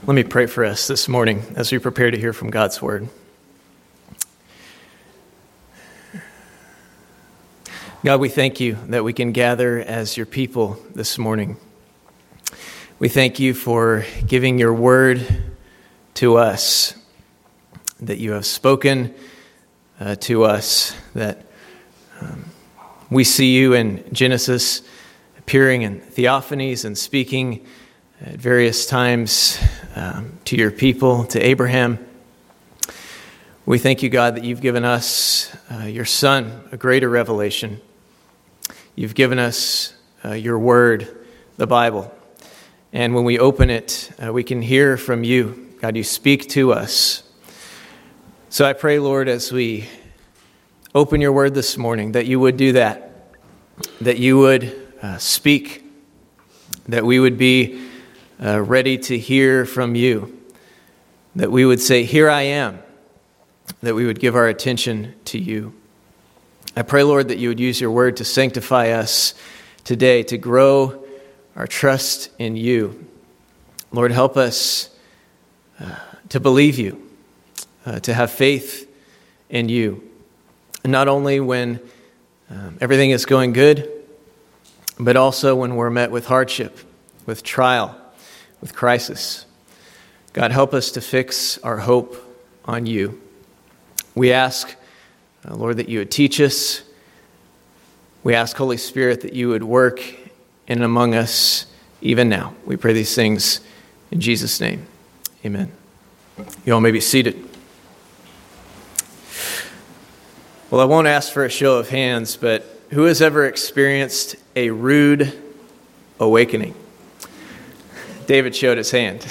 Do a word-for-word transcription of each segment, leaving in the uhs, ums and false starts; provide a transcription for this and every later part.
Let me pray for us this morning as we prepare to hear from God's word. God, we thank you that we can gather as your people this morning. We thank you for giving your word to us, that you have spoken uh, to us, that um, we see you in Genesis appearing in theophanies and speaking at various times um, to your people, to Abraham. We thank you, God, that you've given us, uh, your Son, a greater revelation. You've given us uh, your word, the Bible. And when we open it, uh, we can hear from you. God, you speak to us. So I pray, Lord, as we open your word this morning, that you would do that, that you would uh, speak, that we would be Uh, ready to hear from you, that we would say, "Here I am," that we would give our attention to you. I pray, Lord, that you would use your word to sanctify us today, to grow our trust in you. Lord, help us uh, to believe you, uh, to have faith in you, not only when um, everything is going good, but also when we're met with hardship, with trial, with crisis. God, help us to fix our hope on you. We ask, uh, Lord, that you would teach us. We ask, Holy Spirit, that you would work in and among us even now. We pray these things in Jesus' name. Amen. You all may be seated. Well, I won't ask for a show of hands, but who has ever experienced a rude awakening? David showed his hand.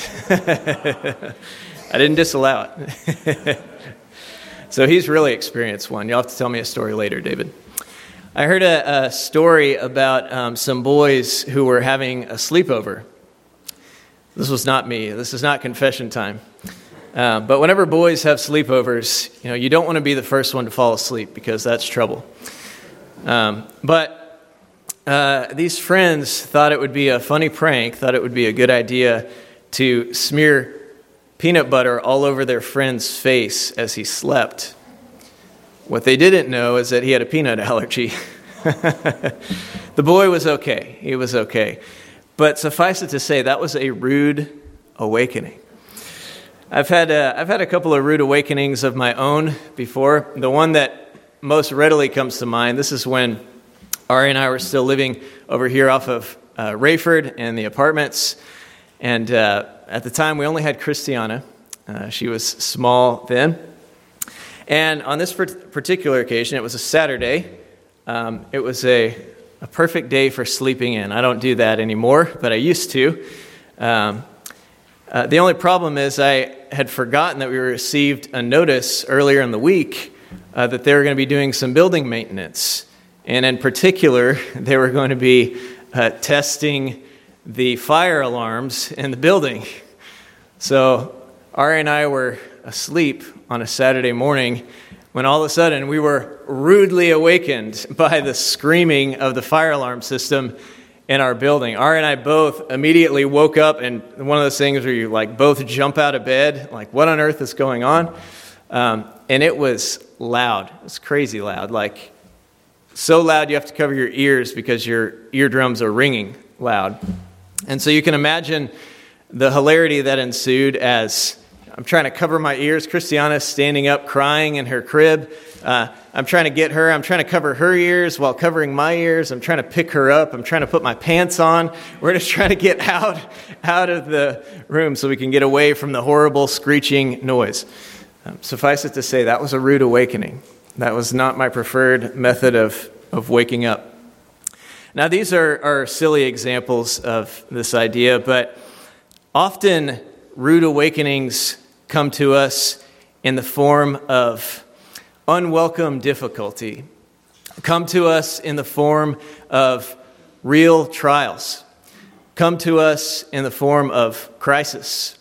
I didn't disallow it. So he's really experienced one. You'll have to tell me a story later, David. I heard a, a story about um, some boys who were having a sleepover. This was not me. This is not confession time. Uh, but whenever boys have sleepovers, you know, you don't want to be the first one to fall asleep because that's trouble. Um, but Uh, these friends thought it would be a funny prank, thought it would be a good idea to smear peanut butter all over their friend's face as he slept. What they didn't know is that he had a peanut allergy. The boy was okay. He was okay. But suffice it to say, that was a rude awakening. I've had a, I've had a couple of rude awakenings of my own before. The one that most readily comes to mind, this is when Ari and I were still living over here off of uh, Rayford in the apartments. And uh, at the time, we only had Christiana. Uh, she was small then. And on this particular occasion, it was a Saturday. Um, it was a, a perfect day for sleeping in. I don't do that anymore, but I used to. Um, uh, the only problem is I had forgotten that we received a notice earlier in the week uh, that they were going to be doing some building maintenance. And in particular, they were going to be uh, testing the fire alarms in the building. So Ari and I were asleep on a Saturday morning when all of a sudden we were rudely awakened by the screaming of the fire alarm system in our building. Ari and I both immediately woke up, and one of those things where you like both jump out of bed, like what on earth is going on? Um, and it was loud. It was crazy loud, like so loud you have to cover your ears because your eardrums are ringing loud. And so you can imagine the hilarity that ensued as I'm trying to cover my ears. Christiana's standing up crying in her crib. Uh, I'm trying to get her. I'm trying to cover her ears while covering my ears. I'm trying to pick her up. I'm trying to put my pants on. We're just trying to get out, out of the room so we can get away from the horrible screeching noise. Um, suffice it to say, that was a rude awakening. That was not my preferred method of, of waking up. Now, these are, are silly examples of this idea, but often rude awakenings come to us in the form of unwelcome difficulty, come to us in the form of real trials, come to us in the form of crisis.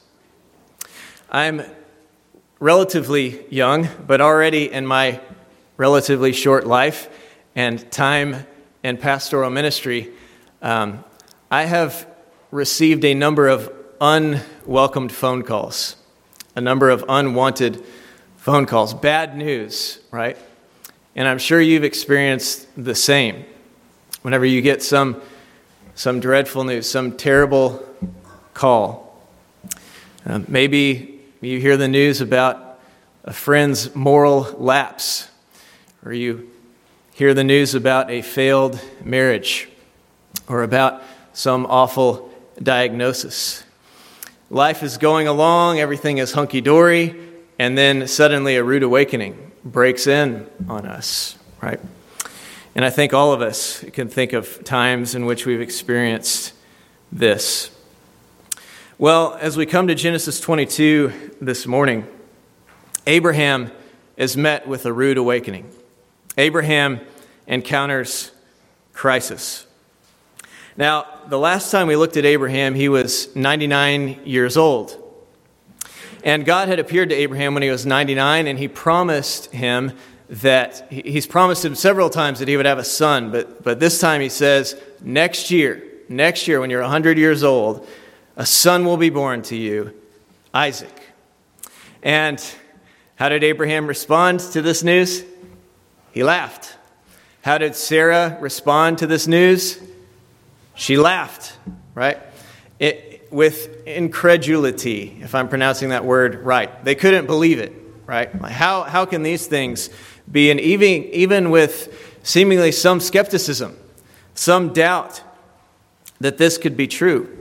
I'm relatively young, but already in my relatively short life and time in pastoral ministry, um, I have received a number of unwelcomed phone calls, a number of unwanted phone calls, bad news, right? And I'm sure you've experienced the same. Whenever you get some some dreadful news, some terrible call, uh, maybe you hear the news about a friend's moral lapse, or you hear the news about a failed marriage, or about some awful diagnosis. Life is going along, everything is hunky-dory, and then suddenly a rude awakening breaks in on us, right? And I think all of us can think of times in which we've experienced this. Well, as we come to Genesis twenty-two this morning, Abraham is met with a rude awakening. Abraham encounters crisis. Now, the last time we looked at Abraham, he was ninety-nine years old. And God had appeared to Abraham when he was ninety-nine, and he promised him that, he's promised him several times that he would have a son, but, but this time he says, next year, next year when you're one hundred years old, a son will be born to you, Isaac. And how did Abraham respond to this news? He laughed. How did Sarah respond to this news? She laughed, right? It, with incredulity, if I'm pronouncing that word right. They couldn't believe it, right? How, how can these things be, and even, even with seemingly some skepticism, some doubt that this could be true?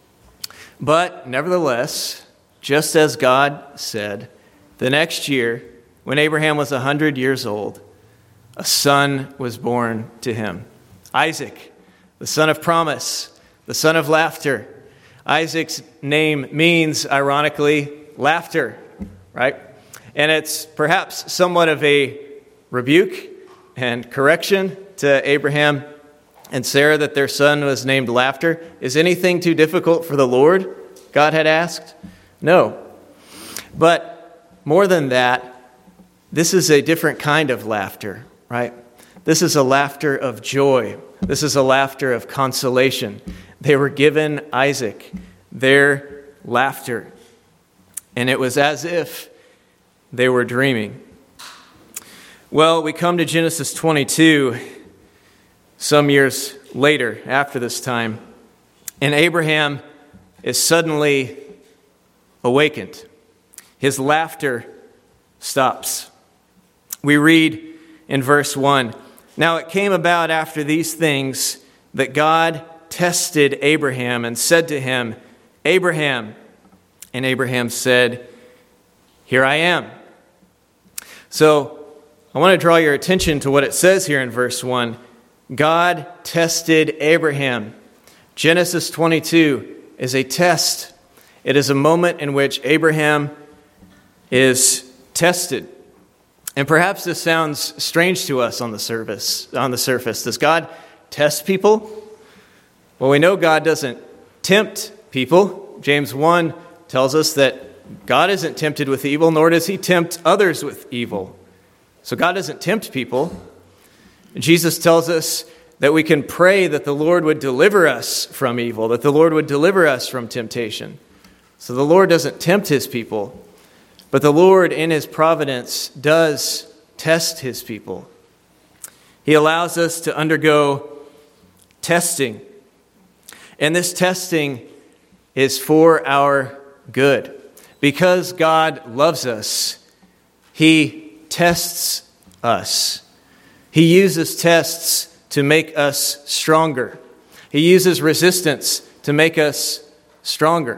But nevertheless, just as God said, the next year, when Abraham was one hundred years old, a son was born to him. Isaac, the son of promise, the son of laughter. Isaac's name means, ironically, laughter, right? And it's perhaps somewhat of a rebuke and correction to Abraham and Sarah that their son was named Laughter. Is anything too difficult for the Lord? God had asked. No. But more than that, this is a different kind of laughter, right? This is a laughter of joy. This is a laughter of consolation. They were given Isaac, their laughter. And it was as if they were dreaming. Well, we come to Genesis twenty-two some years later, after this time, and Abraham is suddenly awakened. His laughter stops. We read in verse one, "Now it came about after these things that God tested Abraham and said to him, 'Abraham.' And Abraham said, 'Here I am.'" So I want to draw your attention to what it says here in verse one. God tested Abraham. Genesis twenty-two is a test. It is a moment in which Abraham is tested. And perhaps this sounds strange to us on the surface. On the surface, does God test people? Well, we know God doesn't tempt people. James one tells us that God isn't tempted with evil, nor does he tempt others with evil. So God doesn't tempt people. Jesus tells us that we can pray that the Lord would deliver us from evil, that the Lord would deliver us from temptation. So the Lord doesn't tempt his people, but the Lord in his providence does test his people. He allows us to undergo testing. And this testing is for our good. Because God loves us, he tests us. He uses tests to make us stronger. He uses resistance to make us stronger.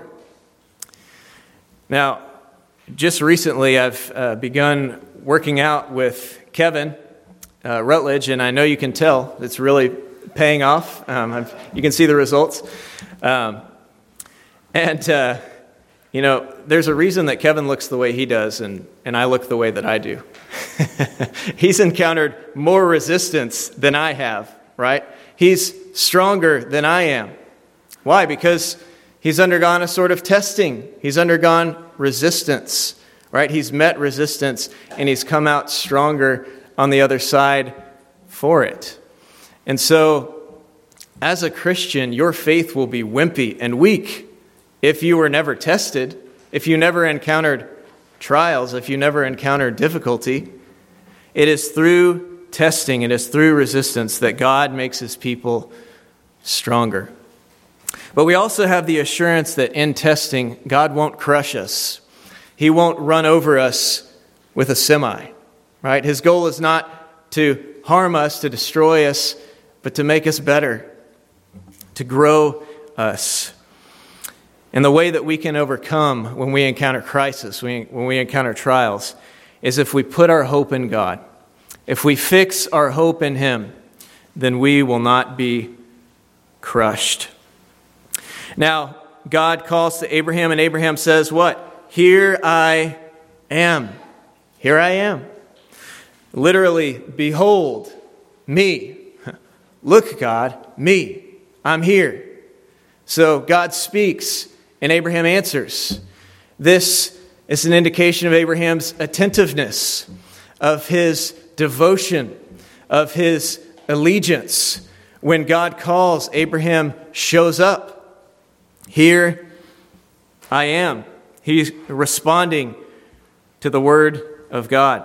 Now, just recently I've uh, begun working out with Kevin uh, Rutledge, and I know you can tell it's really paying off. Um, I've, you can see the results. Um, and, uh, you know, there's a reason that Kevin looks the way he does, and, and I look the way that I do. He's encountered more resistance than I have, right? He's stronger than I am. Why? Because he's undergone a sort of testing. He's undergone resistance, right? He's met resistance, and he's come out stronger on the other side for it. And so, as a Christian, your faith will be wimpy and weak if you were never tested, if you never encountered trials, if you never encountered difficulty, it is through testing, it is through resistance that God makes his people stronger. But we also have the assurance that in testing, God won't crush us. He won't run over us with a semi, right? His goal is not to harm us, to destroy us, but to make us better, to grow us. And the way that we can overcome when we encounter crisis, when we encounter trials, is if we put our hope in God. If we fix our hope in him, then we will not be crushed. Now, God calls to Abraham, and Abraham says what? Here I am. Here I am. Literally, behold, me. Look, God, me. I'm here. So God speaks, and Abraham answers. This is an indication of Abraham's attentiveness, of his devotion, of his allegiance. When God calls, Abraham shows up. Here I am. He's responding to the word of God.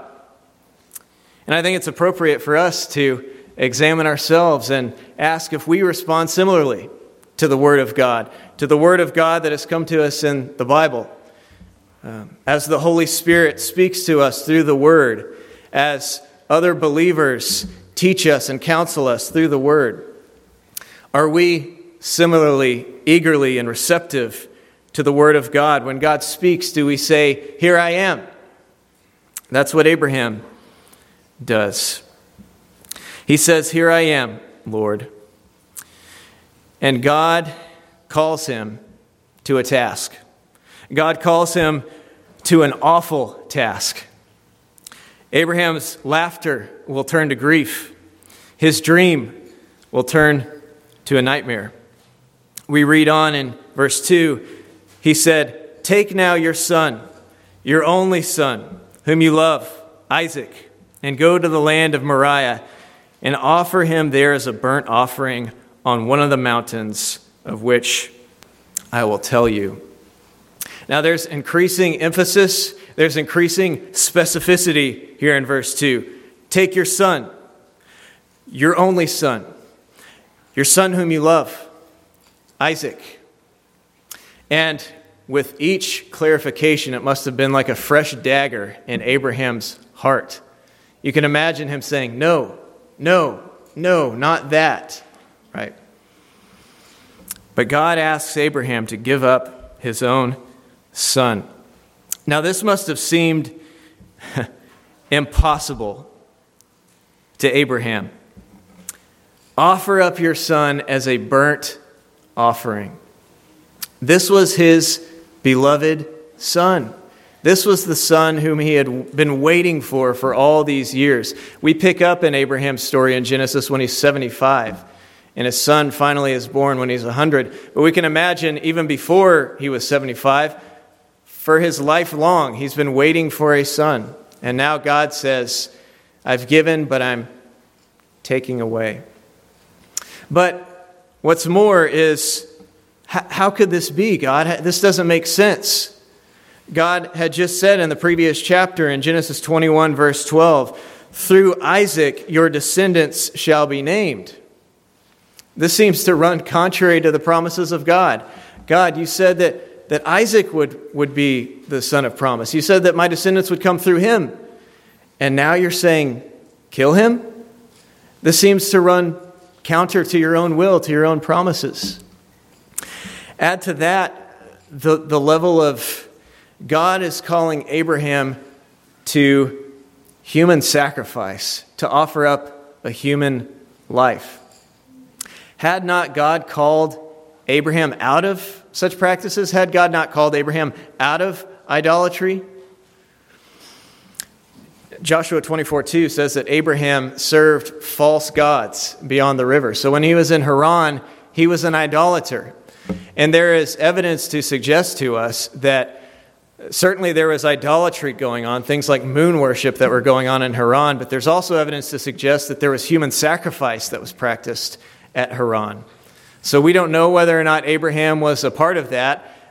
And I think it's appropriate for us to examine ourselves and ask if we respond similarly to the word of God, to the word of God that has come to us in the Bible. Um, as the Holy Spirit speaks to us through the word, as other believers teach us and counsel us through the word, are we similarly eagerly and receptive to the word of God? When God speaks, do we say, here I am? That's what Abraham does. He says, here I am, Lord. And God calls him to a task. God calls him to an awful task. Abraham's laughter will turn to grief. His dream will turn to a nightmare. We read on in verse two, he said, take now your son, your only son, whom you love, Isaac, and go to the land of Moriah and offer him there as a burnt offering on one of the mountains of which I will tell you. Now there's increasing emphasis, there's increasing specificity here in verse two. Take your son, your only son, your son whom you love, Isaac. And with each clarification, it must have been like a fresh dagger in Abraham's heart. You can imagine him saying, no, no, no, not that, right? But God asks Abraham to give up his own son. Now, this must have seemed impossible to Abraham. Offer up your son as a burnt offering. This was his beloved son. This was the son whom he had been waiting for for all these years. We pick up in Abraham's story in Genesis when he's seventy-five, and his son finally is born when he's one hundred. But we can imagine even before he was seventy-five, for his life long, he's been waiting for a son. And now God says, I've given, but I'm taking away. But what's more is, how could this be, God? This doesn't make sense. God had just said in the previous chapter in Genesis twenty-one, verse twelve, through Isaac your descendants shall be named. This seems to run contrary to the promises of God. God, you said that, that Isaac would, would be the son of promise. You said that my descendants would come through him. And now you're saying, kill him? This seems to run counter to your own will, to your own promises. Add to that the, the level of God is calling Abraham to human sacrifice, to offer up a human life. Had not God called Abraham out of such practices? Had God not called Abraham out of idolatry? Joshua twenty-four two says that Abraham served false gods beyond the river. So when he was in Haran, he was an idolater. And there is evidence to suggest to us that certainly there was idolatry going on, things like moon worship that were going on in Haran, but there's also evidence to suggest that there was human sacrifice that was practiced at Haran. So we don't know whether or not Abraham was a part of that,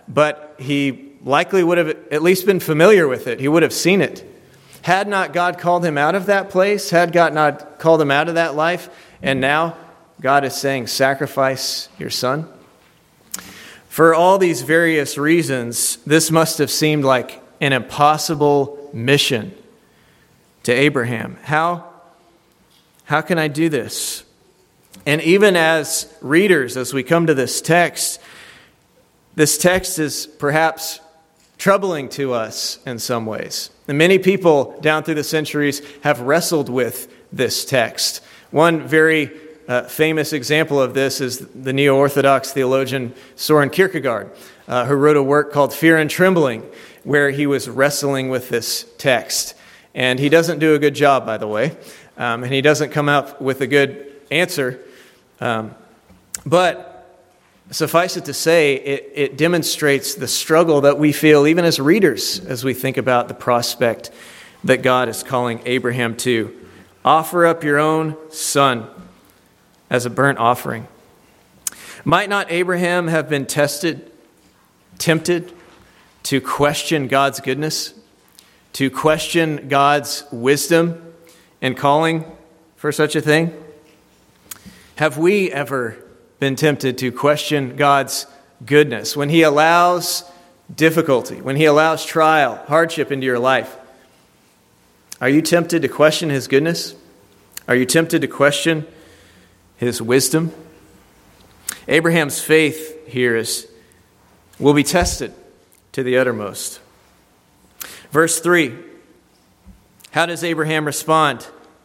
but he likely would have at least been familiar with it. He would have seen it. Had not God called him out of that place? Had God not called him out of that life? And now God is saying, sacrifice your son? For all these various reasons, this must have seemed like an impossible mission to Abraham. How, how can I do this? And even as readers, as we come to this text, this text is perhaps troubling to us in some ways. And many people down through the centuries have wrestled with this text. One very uh, famous example of this is the neo-Orthodox theologian Soren Kierkegaard, uh, who wrote a work called Fear and Trembling, where he was wrestling with this text. And he doesn't do a good job, by the way, um, and he doesn't come up with a good answer. Um, but suffice it to say, it, it demonstrates the struggle that we feel even as readers as we think about the prospect that God is calling Abraham to. Offer up your own son as a burnt offering. Might not Abraham have been tested, tempted to question God's goodness, to question God's wisdom and calling for such a thing? Have we ever been tempted to question God's goodness when he allows difficulty, when he allows trial, hardship into your life? Are you tempted to question his goodness? Are you tempted to question his wisdom? Abraham's faith here is will be tested to the uttermost. Verse three, how does Abraham respond? It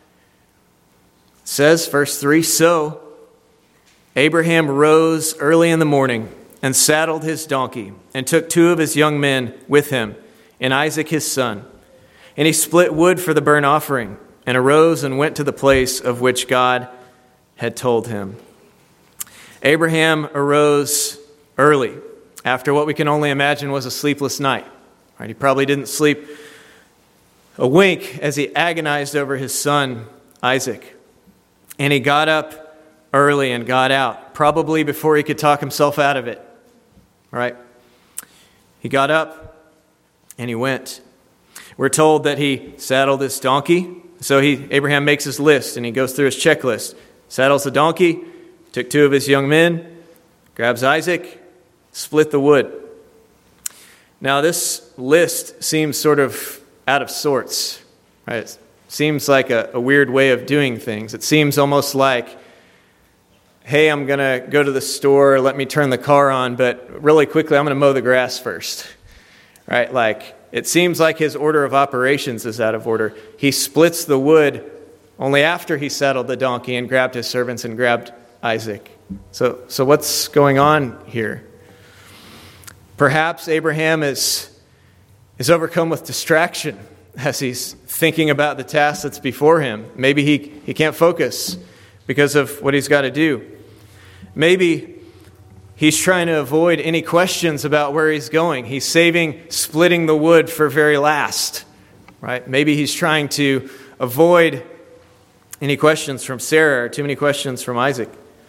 says, verse three, so Abraham rose early in the morning and saddled his donkey and took two of his young men with him and Isaac his son. And he split wood for the burnt offering and arose and went to the place of which God had told him. Abraham arose early after what we can only imagine was a sleepless night. Right? He probably didn't sleep a wink as he agonized over his son Isaac. And he got up early and got out, probably before he could talk himself out of it. Right? He got up and he went. We're told that he saddled his donkey. So he Abraham makes his list and he goes through his checklist. Saddles the donkey, took two of his young men, grabs Isaac, split the wood. Now this list seems sort of out of sorts. Right? It seems like a, a weird way of doing things. It seems almost like, hey, I'm going to go to the store, let me turn the car on, but really quickly I'm going to mow the grass first. Right? Like, it seems like his order of operations is out of order. He splits the wood only after he saddled the donkey and grabbed his servants and grabbed Isaac. So, so what's going on here? Perhaps Abraham is, is overcome with distraction as he's thinking about the task that's before him. Maybe he, he can't focus because of what he's got to do. Maybe he's trying to avoid any questions about where he's going. He's saving splitting the wood for very last, right? Maybe he's trying to avoid any questions from Sarah or too many questions from Isaac.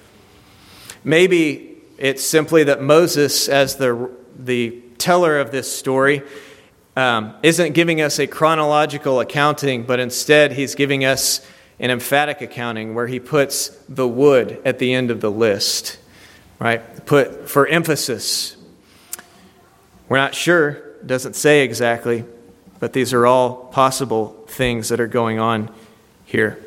Maybe it's simply that Moses, as the, the teller of this story, um, isn't giving us a chronological accounting, but instead he's giving us an emphatic accounting where he puts the wood at the end of the list. Right? Put for emphasis. We're not sure, it doesn't say exactly, but these are all possible things that are going on here.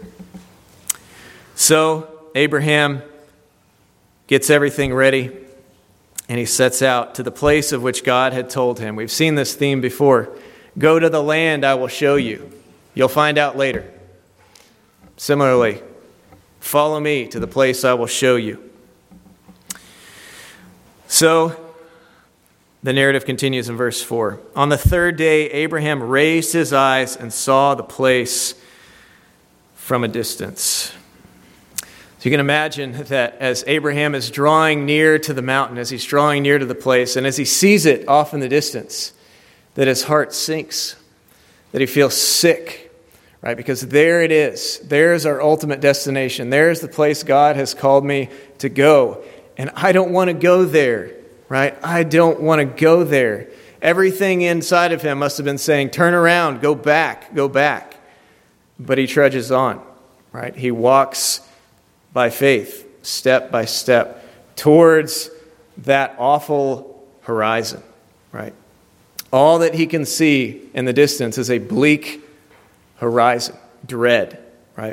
So Abraham gets everything ready and he sets out to the place of which God had told him. We've seen this theme before. Go to the land I will show you. You'll find out later. Similarly, follow me to the place I will show you. So, the narrative continues in verse four. On the third day, Abraham raised his eyes and saw the place from a distance. So you can imagine that as Abraham is drawing near to the mountain, as he's drawing near to the place, and as he sees it off in the distance, that his heart sinks, that he feels sick, right? Because there it is. There's our ultimate destination. There's the place God has called me to go. And I don't want to go there. right? I don't want to go there. Everything inside of him must have been saying, turn around, go back, go back. But he trudges on, right? He walks by faith, step by step, towards that awful horizon, right? All that he can see in the distance is a bleak horizon, dread, right?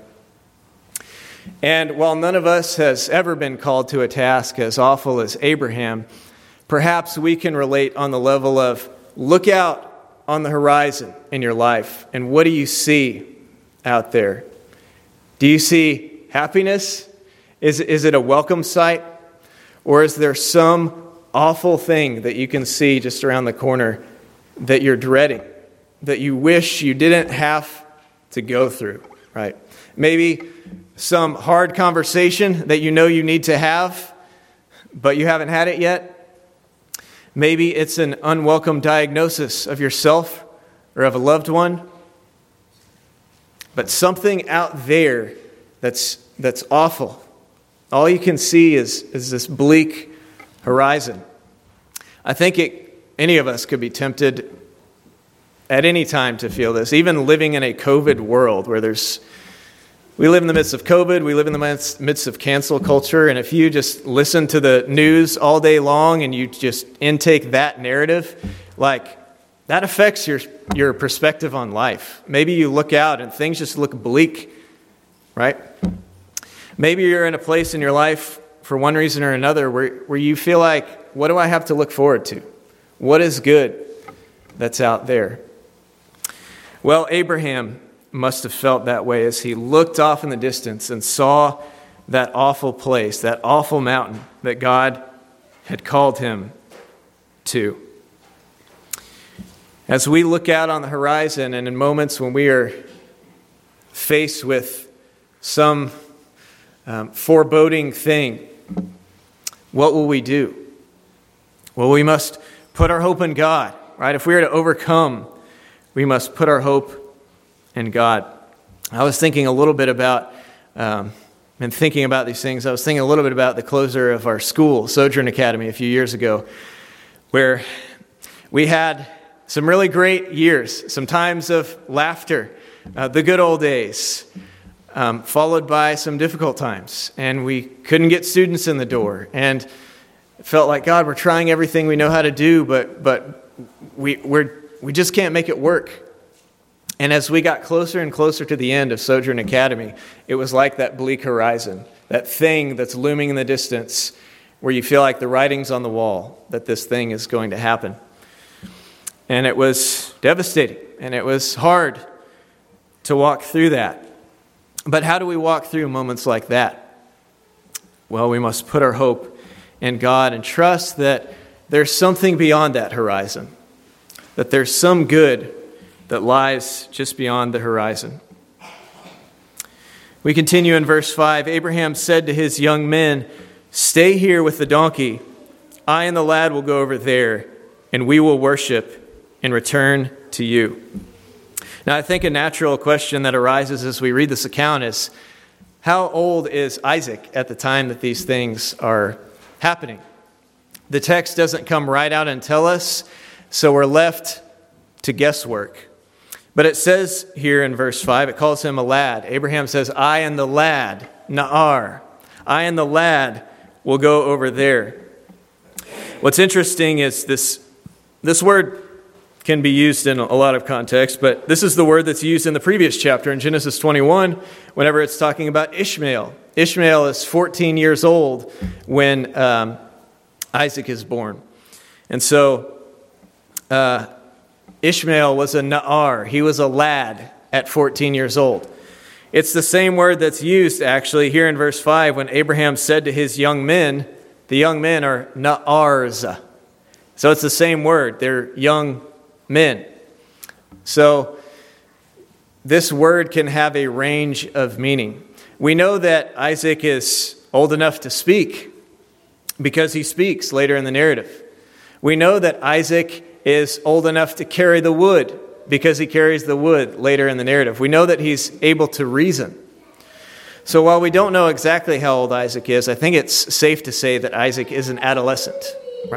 And while none of us has ever been called to a task as awful as Abraham, perhaps we can relate on the level of look out on the horizon in your life, and what do you see out there? Do you see happiness? Is, is it a welcome sight? Or is there some awful thing that you can see just around the corner that you're dreading, that you wish you didn't have to go through, right? Maybe some hard conversation that you know you need to have, but you haven't had it yet. Maybe it's an unwelcome diagnosis of yourself or of a loved one. But something out there that's that's awful. All you can see is, is this bleak horizon. I think it, any of us could be tempted at any time to feel this, even living in a COVID world where there's, we live in the midst of COVID, we live in the midst, midst of cancel culture, and if you just listen to the news all day long and you just intake that narrative, like, that affects your, your perspective on life. Maybe you look out and things just look bleak, right? Maybe you're in a place in your life for one reason or another where, where you feel like, what do I have to look forward to? What is good that's out there? Well, Abraham must have felt that way as he looked off in the distance and saw that awful place, that awful mountain that God had called him to. As we look out on the horizon and in moments when we are faced with some um, foreboding thing, what will we do? Well, we must put our hope in God, right? If we are to overcome, we must put our hope in God. I was thinking a little bit about, um, and thinking about these things, I was thinking a little bit about the closure of our school, Sojourn Academy, a few years ago, where we had some really great years, some times of laughter, uh, the good old days, um, followed by some difficult times. And we couldn't get students in the door. And it felt like, God, we're trying everything we know how to do, but but we we're, we just can't make it work. And as we got closer and closer to the end of Sojourn Academy, it was like that bleak horizon, that thing that's looming in the distance where you feel like the writing's on the wall, that this thing is going to happen. And it was devastating, and it was hard to walk through that. But how do we walk through moments like that? Well, we must put our hope in God and trust that there's something beyond that horizon, that there's some good that lies just beyond the horizon. We continue in verse five. Abraham said to his young men, "Stay here with the donkey. I and the lad will go over there, and we will worship and return to you." Now, I think a natural question that arises as we read this account is, how old is Isaac at the time that these things are happening? The text doesn't come right out and tell us, so we're left to guesswork. But it says here in verse five, it calls him a lad. Abraham says, I and the lad, Na'ar, I and the lad will go over there. What's interesting is this, this word can be used in a lot of contexts, but this is the word that's used in the previous chapter in Genesis twenty-one, whenever it's talking about Ishmael. Ishmael is fourteen years old when um, Isaac is born. And so uh, Ishmael was a Na'ar. He was a lad at fourteen years old. It's the same word that's used actually here in verse five when Abraham said to his young men, the young men are Na'ars. So it's the same word. They're young men. So this word can have a range of meaning. We know that Isaac is old enough to speak because he speaks later in the narrative. We know that Isaac is old enough to carry the wood because he carries the wood later in the narrative. We know that he's able to reason. So while we don't know exactly how old Isaac is, I think it's safe to say that Isaac is an adolescent, right?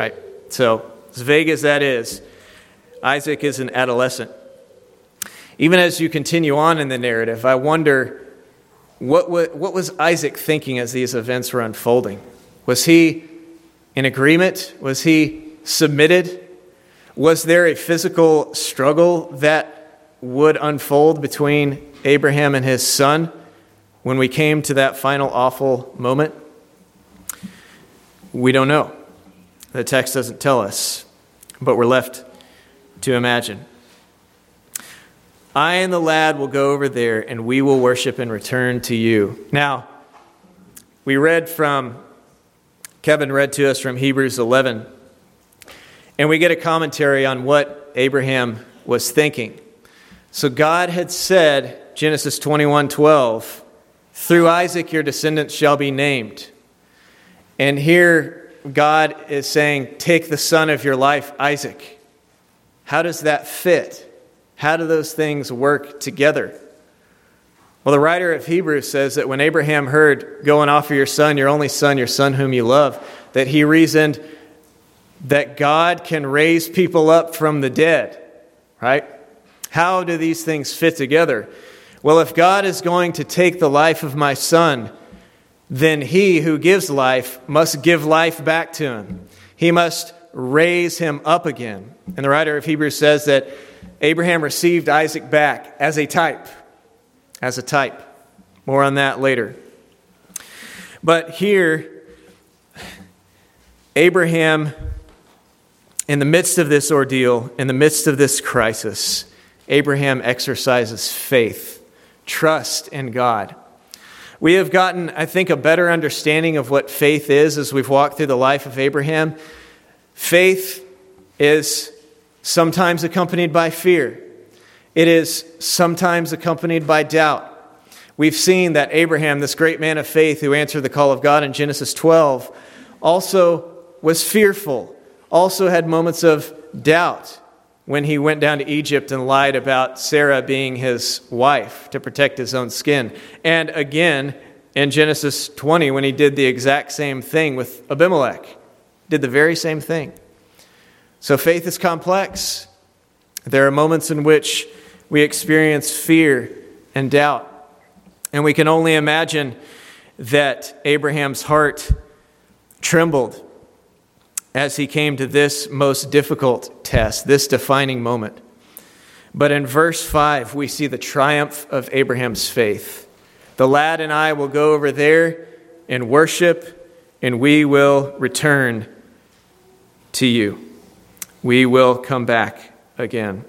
So, as vague as that is, Isaac is an adolescent. Even as you continue on in the narrative, I wonder, what what was Isaac thinking as these events were unfolding? Was he in agreement? Was he submitted? Was there a physical struggle that would unfold between Abraham and his son when we came to that final awful moment? We don't know. The text doesn't tell us, but we're left to imagine. I and the lad will go over there, and we will worship and return to you. Now, we read from, Kevin read to us from Hebrews eleven, and we get a commentary on what Abraham was thinking. So God had said, Genesis twenty-one twelve, through Isaac your descendants shall be named. And here God is saying, take the son of your life, Isaac. How does that fit? How do those things work together? Well, the writer of Hebrews says that when Abraham heard, go and offer your son, your only son, your son whom you love, that he reasoned that God can raise people up from the dead, right? How do these things fit together? Well, if God is going to take the life of my son, then he who gives life must give life back to him. He must raise him up again. And the writer of Hebrews says that Abraham received Isaac back as a type. As a type. More on that later. But here, Abraham, in the midst of this ordeal, in the midst of this crisis, Abraham exercises faith, trust in God. We have gotten, I think, a better understanding of what faith is as we've walked through the life of Abraham. Faith is sometimes accompanied by fear. It is sometimes accompanied by doubt. We've seen that Abraham, this great man of faith who answered the call of God in Genesis twelve, also was fearful, also had moments of doubt when he went down to Egypt and lied about Sarah being his wife to protect his own skin. And again, in Genesis twenty, when he did the exact same thing with Abimelech, did the very same thing. So faith is complex. There are moments in which we experience fear and doubt. And we can only imagine that Abraham's heart trembled as he came to this most difficult test, this defining moment. But in verse five, we see the triumph of Abraham's faith. The lad and I will go over there and worship, and we will return to you. We will come back again.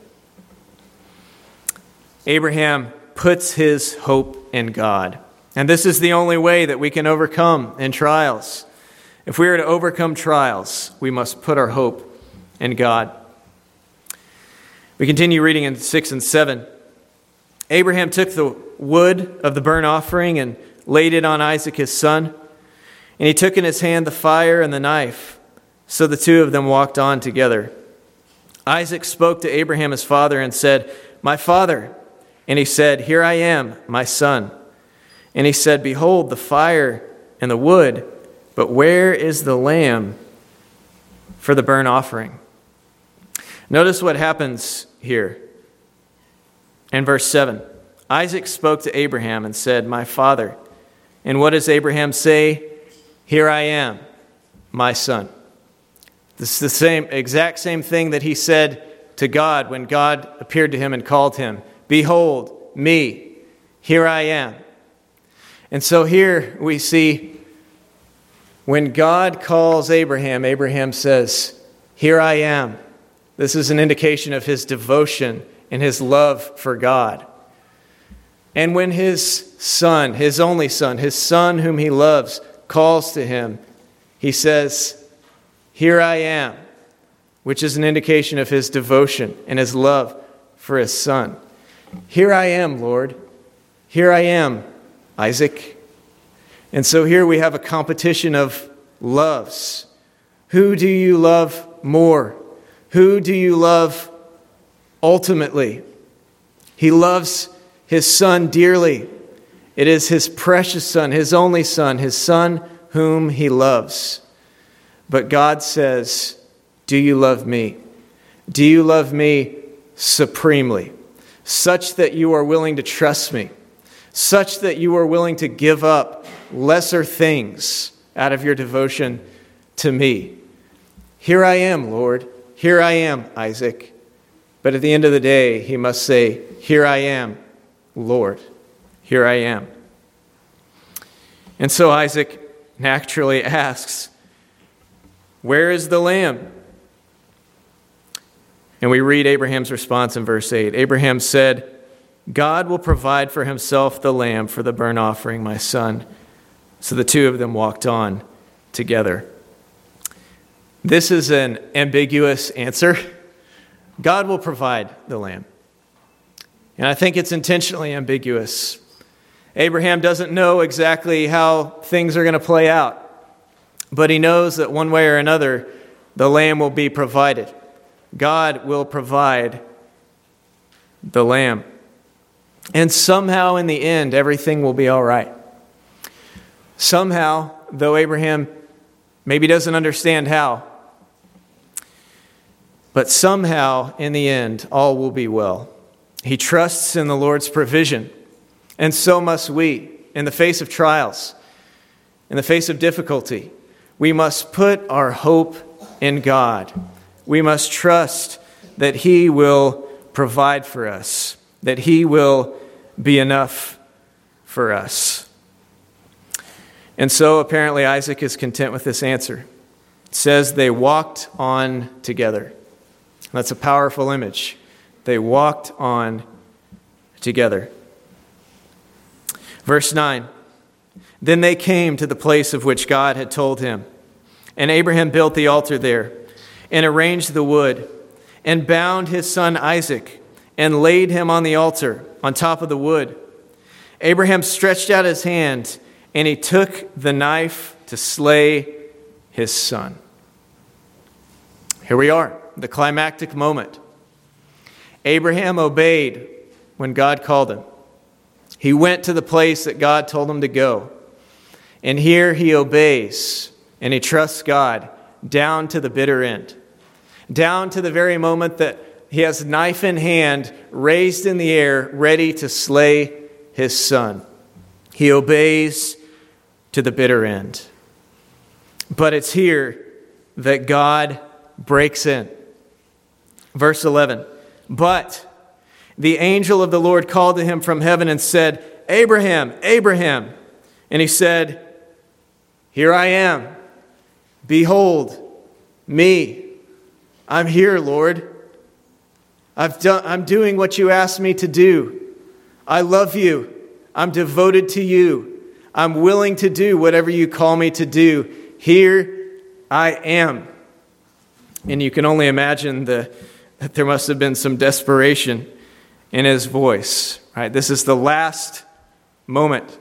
Abraham puts his hope in God. And this is the only way that we can overcome in trials. If we are to overcome trials, we must put our hope in God. We continue reading in six and seven. Abraham took the wood of the burnt offering and laid it on Isaac his son. And he took in his hand the fire and the knife. So the two of them walked on together. Isaac spoke to Abraham his father and said, "My father." And he said, "Here I am, my son." And he said, "Behold, the fire and the wood, but where is the lamb for the burnt offering?" Notice what happens here. In verse seven, Isaac spoke to Abraham and said, "My father." And what does Abraham say? "Here I am, my son." This is the same, exact same thing that he said to God when God appeared to him and called him. "Behold, me, here I am." And so here we see when God calls Abraham, Abraham says, "Here I am." This is an indication of his devotion and his love for God. And when his son, his only son, his son whom he loves, calls to him, he says, "Here I am," which is an indication of his devotion and his love for his son. "Here I am, Lord. Here I am, Isaac." And so here we have a competition of loves. Who do you love more? Who do you love ultimately? He loves his son dearly. It is his precious son, his only son, his son whom he loves. But God says do you love me? Do you love me supremely, such that you are willing to trust me, such that you are willing to give up lesser things out of your devotion to me? Here I am, Lord. Here I am, Isaac. But at the end of the day, he must say, here I am, Lord. Here I am. And so Isaac naturally asks, where is the lamb? And we read Abraham's response in verse eight. Abraham said, God will provide for himself the lamb for the burnt offering, my son. So the two of them walked on together. This is an ambiguous answer. God will provide the lamb. And I think it's intentionally ambiguous. Abraham doesn't know exactly how things are going to play out, but he knows that one way or another, the lamb will be provided. God will provide the lamb. And somehow in the end, everything will be all right. Somehow, though Abraham maybe doesn't understand how, but somehow in the end, all will be well. He trusts in the Lord's provision, and so must we in the face of trials, in the face of difficulty. We must put our hope in God. We must trust that He will provide for us, that He will be enough for us. And so apparently Isaac is content with this answer. It says they walked on together. That's a powerful image. They walked on together. Verse nine. Then they came to the place of which God had told him. And Abraham built the altar there, and arranged the wood, and bound his son Isaac, and laid him on the altar, on top of the wood. Abraham stretched out his hand, and he took the knife to slay his son. Here we are, the climactic moment. Abraham obeyed when God called him. He went to the place that God told him to go. And here he obeys, and he trusts God down to the bitter end. Down to the very moment that he has knife in hand, raised in the air, ready to slay his son. He obeys to the bitter end. But it's here that God breaks in. Verse eleven. But the angel of the Lord called to him from heaven and said, Abraham, Abraham. And he said, here I am. Behold me. I'm here, Lord. I've done, I'm doing what you asked me to do. I love you. I'm devoted to you. I'm willing to do whatever you call me to do. Here I am. And you can only imagine the, that there must have been some desperation in his voice. Right? This is the last moment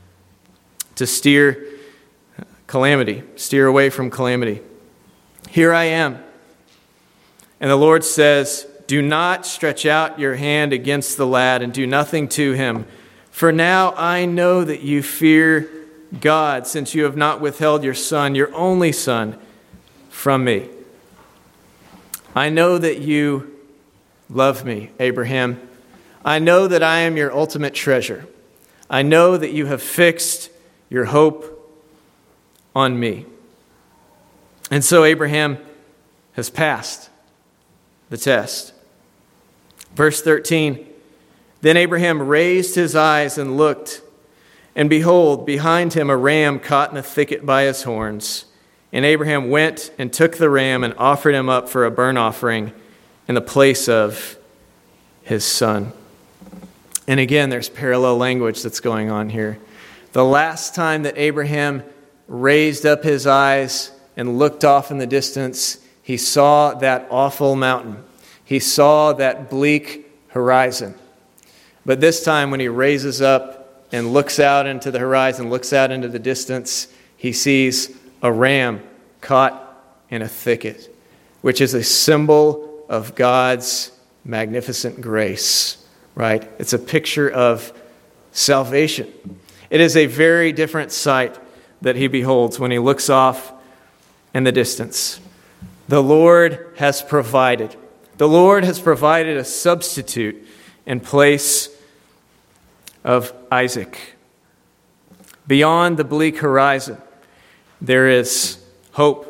to steer calamity, steer away from calamity. Here I am. And the Lord says, do not stretch out your hand against the lad and do nothing to him. For now I know that you fear God, since you have not withheld your son, your only son, from me. I know that you love me, Abraham. I know that I am your ultimate treasure. I know that you have fixed your hope on me. And so Abraham has passed the test. Verse thirteen, then Abraham raised his eyes and looked, and behold, behind him a ram caught in a thicket by his horns. And Abraham went and took the ram and offered him up for a burnt offering in the place of his son. And again, there's parallel language that's going on here. The last time that Abraham raised up his eyes and looked off in the distance, he saw that awful mountain. He saw that bleak horizon. But this time when he raises up and looks out into the horizon, looks out into the distance, he sees a ram caught in a thicket, which is a symbol of God's magnificent grace, right? It's a picture of salvation. It is a very different sight that he beholds when he looks off in the distance. The Lord has provided. The Lord has provided a substitute in place of Isaac. Beyond the bleak horizon, there is hope.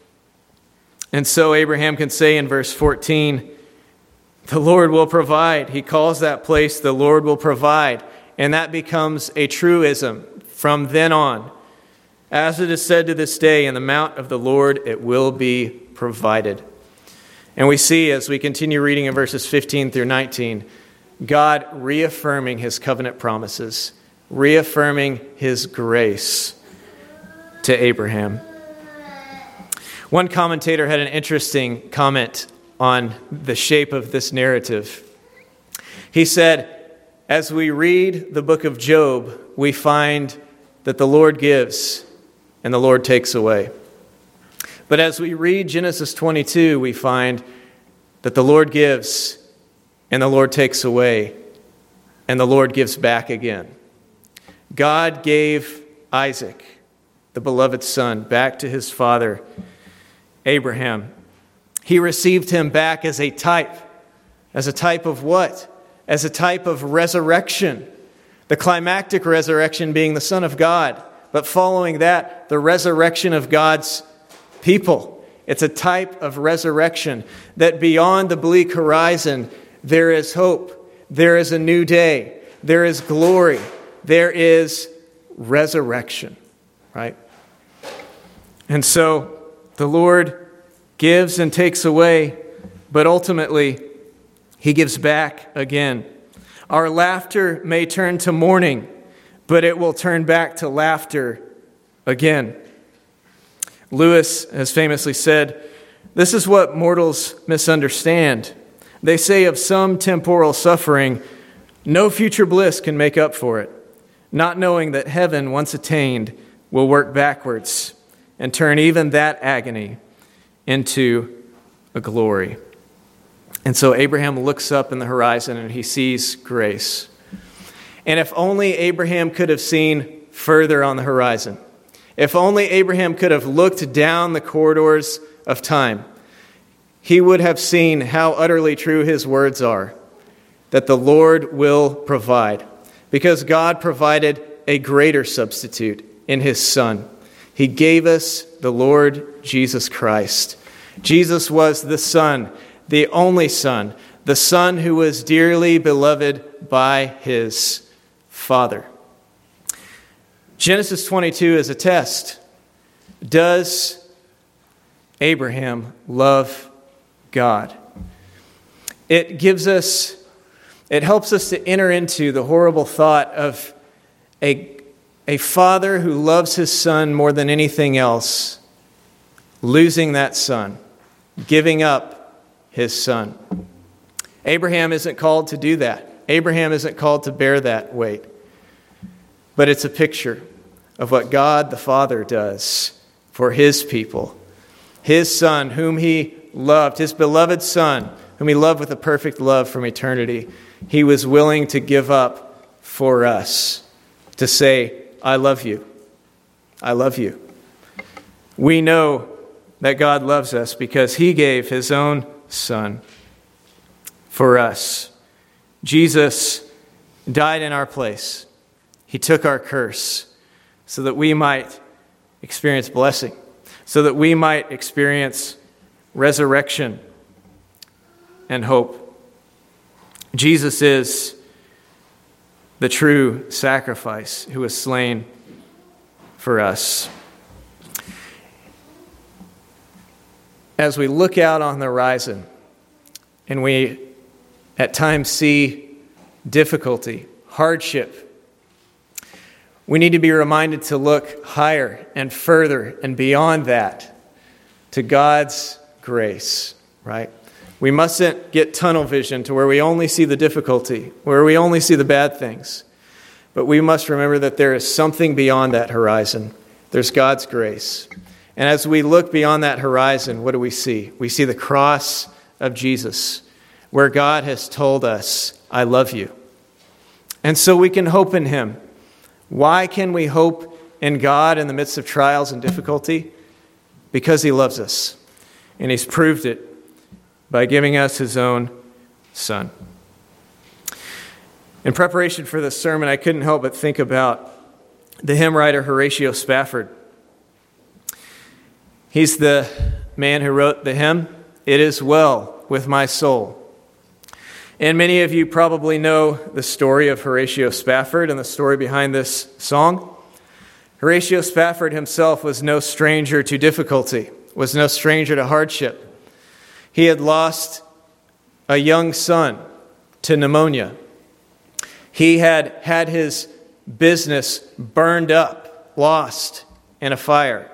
And so Abraham can say in verse fourteen, the Lord will provide. He calls that place, the Lord will provide. And that becomes a truism from then on. As it is said to this day, in the mount of the Lord it will be provided. And we see as we continue reading in verses fifteen through nineteen, God reaffirming his covenant promises, reaffirming his grace to Abraham. One commentator had an interesting comment on the shape of this narrative. He said, as we read the book of Job, we find that the Lord gives and the Lord takes away. But as we read Genesis twenty-two, we find that the Lord gives and the Lord takes away and the Lord gives back again. God gave Isaac, the beloved son, back to his father, Abraham. He received him back as a type. As a type of what? As a type of resurrection. The climactic resurrection being the Son of God. But following that, the resurrection of God's people. It's a type of resurrection that beyond the bleak horizon, there is hope. There is a new day. There is glory. There is resurrection. Right? And so the Lord gives and takes away, but ultimately he gives back again. Our laughter may turn to mourning, but it will turn back to laughter again. Lewis has famously said, this is what mortals misunderstand. They say of some temporal suffering, no future bliss can make up for it, not knowing that heaven, once attained, will work backwards and turn even that agony into a glory. And so Abraham looks up in the horizon and he sees grace. And if only Abraham could have seen further on the horizon, if only Abraham could have looked down the corridors of time, he would have seen how utterly true his words are, that the Lord will provide. Because God provided a greater substitute in his Son. He gave us the Lord Jesus Christ. Jesus was the Son, the only Son, the Son who was dearly beloved by his Father. Genesis twenty-two is a test. Does Abraham love God? It gives us, it helps us to enter into the horrible thought of a A father who loves his son more than anything else, losing that son, giving up his son. Abraham isn't called to do that. Abraham isn't called to bear that weight. But it's a picture of what God the Father does for his people. His son, whom he loved, his beloved son, whom he loved with a perfect love from eternity, he was willing to give up for us, to say, I love you. I love you. We know that God loves us because he gave his own son for us. Jesus died in our place. He took our curse so that we might experience blessing, so that we might experience resurrection and hope. Jesus is the true sacrifice who was slain for us. As we look out on the horizon and we at times see difficulty, hardship, we need to be reminded to look higher and further and beyond that to God's grace, right? We mustn't get tunnel vision to where we only see the difficulty, where we only see the bad things. But we must remember that there is something beyond that horizon. There's God's grace. And as we look beyond that horizon, what do we see? We see the cross of Jesus, where God has told us, I love you. And so we can hope in him. Why can we hope in God in the midst of trials and difficulty? Because he loves us. And he's proved it by giving us his own Son. In preparation for this sermon, I couldn't help but think about the hymn writer Horatio Spafford. He's the man who wrote the hymn, "It Is Well With My Soul." And many of you probably know the story of Horatio Spafford and the story behind this song. Horatio Spafford himself was no stranger to difficulty, was no stranger to hardship. He had lost a young son to pneumonia. He had had his business burned up, lost in a fire.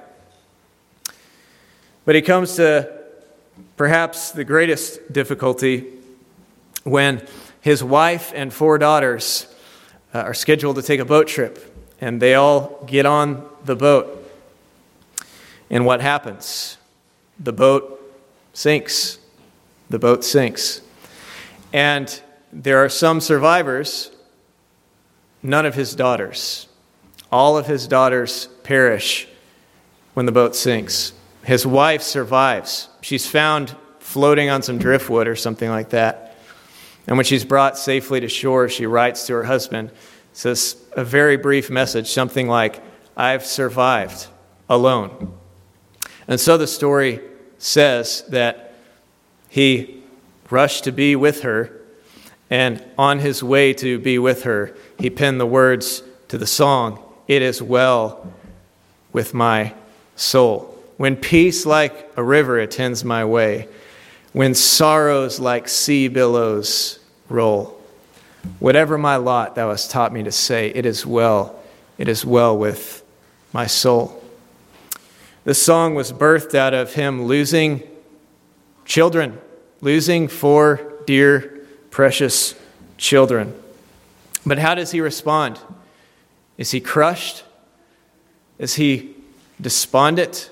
But he comes to perhaps the greatest difficulty when his wife and four daughters uh, are scheduled to take a boat trip, and they all get on the boat. And what happens? The boat sinks. The boat sinks. And there are some survivors, none of his daughters. All of his daughters perish when the boat sinks. His wife survives. She's found floating on some driftwood or something like that. And when she's brought safely to shore, she writes to her husband, says a very brief message, something like, "I've survived alone." And so the story says that he rushed to be with her, and on his way to be with her, he penned the words to the song, "It is well with my soul. When peace like a river attends my way, when sorrows like sea billows roll, whatever my lot thou hast taught me to say, it is well, it is well with my soul." This song was birthed out of him losing children, losing four dear, precious children. But how does he respond? Is he crushed? Is he despondent?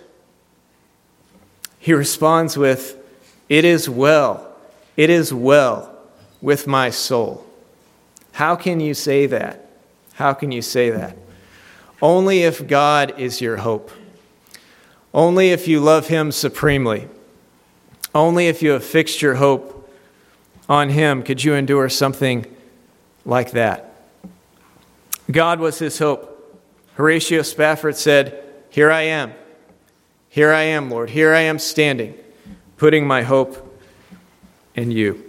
He responds with, "It is well, it is well with my soul." How can you say that? How can you say that? Only if God is your hope. Only if you love him supremely. Only if you have fixed your hope on him could you endure something like that. God was his hope. Horatio Spafford said, "Here I am. Here I am, Lord. Here I am standing, putting my hope in you."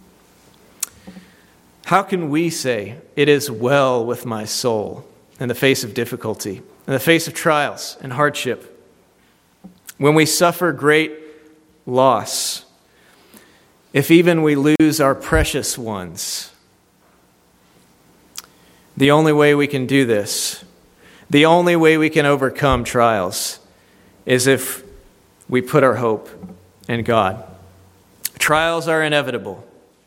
How can we say, "It is well with my soul," in the face of difficulty, in the face of trials and hardship, when we suffer great loss, if even we lose our precious ones? The only way we can do this, the only way we can overcome trials, is if we put our hope in God. Trials are inevitable.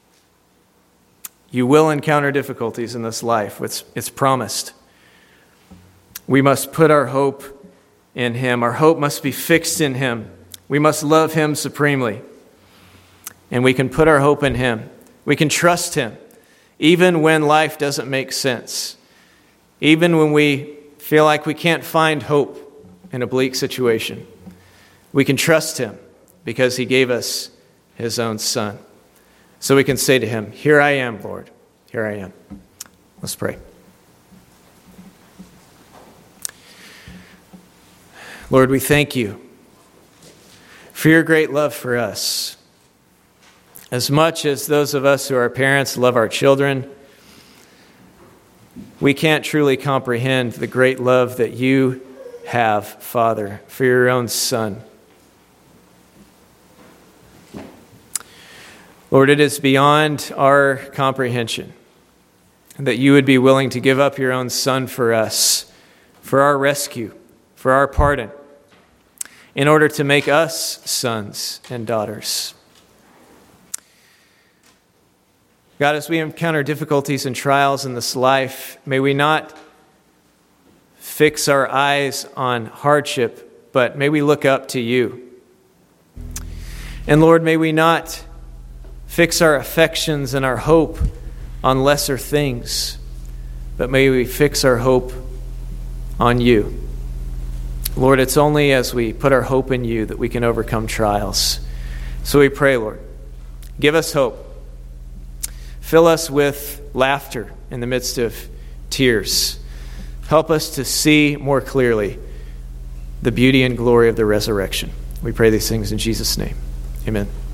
You will encounter difficulties in this life. It's, it's promised. We must put our hope in him. Our hope must be fixed in him. We must love him supremely. And we can put our hope in him. We can trust him, even when life doesn't make sense. Even when we feel like we can't find hope in a bleak situation. We can trust him because he gave us his own Son. So we can say to him, "Here I am, Lord. Here I am." Let's pray. Lord, we thank you for your great love for us. As much as those of us who are parents love our children, we can't truly comprehend the great love that you have, Father, for your own Son. Lord, it is beyond our comprehension that you would be willing to give up your own Son for us, for our rescue, for our pardon, in order to make us sons and daughters. God, as we encounter difficulties and trials in this life, may we not fix our eyes on hardship, but may we look up to you. And Lord, may we not fix our affections and our hope on lesser things, but may we fix our hope on you. Lord, it's only as we put our hope in you that we can overcome trials. So we pray, Lord, give us hope. Fill us with laughter in the midst of tears. Help us to see more clearly the beauty and glory of the resurrection. We pray these things in Jesus' name. Amen.